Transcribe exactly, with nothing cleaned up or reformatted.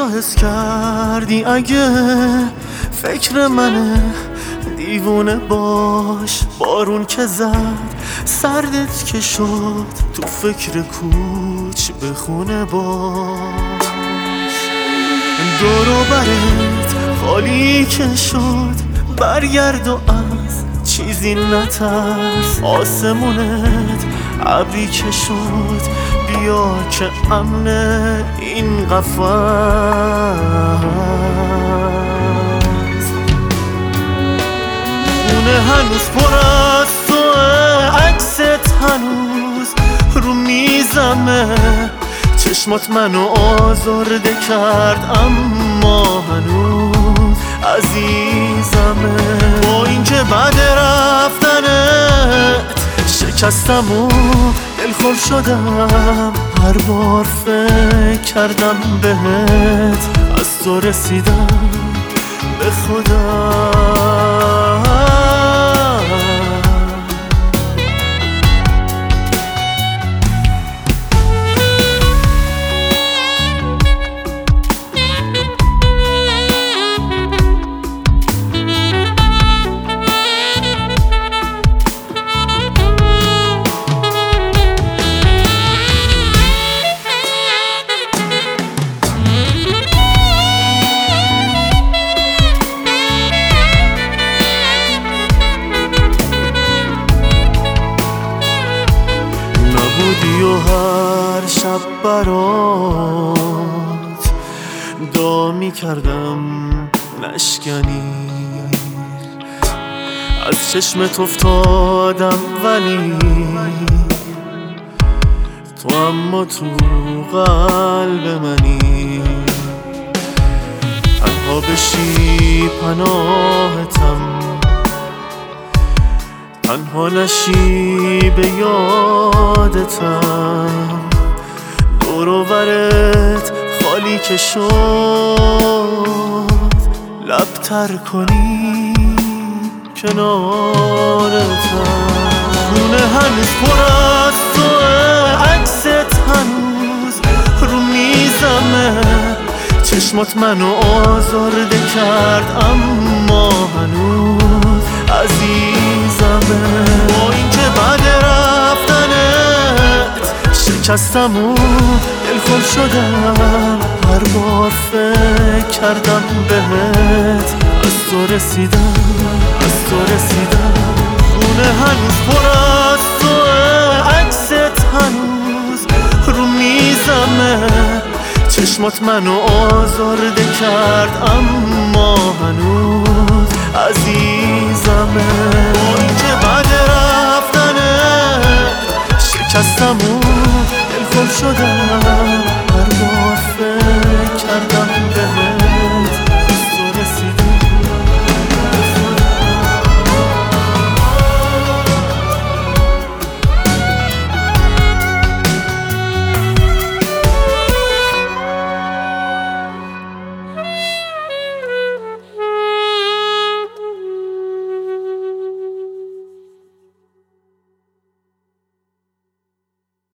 تو حس کردی اگه فکر منه دیوونه باش. بارون که زد سردت که شد تو فکر کوچ به خونه باش. دورو برت خالی که شد برگرد و از چیزی نترس. آسمونت ابری که شد بیا که امن این قفس. خونه هنوز پر از توه، عکست هنوز رو میزمه. چشمات منو آزرده کرد اما هنوز عزیزمه. با اینکه بعد رفتنت شکستم و دلخور شدم، هر بار فکر کردم بهت از تو رسیدم به خودم. و هر شب برات دعا می کردم نشکنی. از چشمت افتادم ولی تو اما تو قلب منی. تنها بشی پناهتم، تنها نشی به یادتم. دور و برت خالی که شد لب تر کنی کنارتم. خونه هنوز پر از توه، عکست هنوز رو میزمه. چشمات منو آزرده کرد اما هنوز عزیزمه. با اینکه بعد رفتنت شکستم و دلخور شدم، هر بار فکر کردم بهت از تو رسیدم از تو رسیدم. خونه هنوز پر از توه، عکست هنوز رو میزمه. چشمات منو آزرده کرد اما هنوز عزیزمه. با اینکه بعد رفتنت شکستم و دلخور شدم،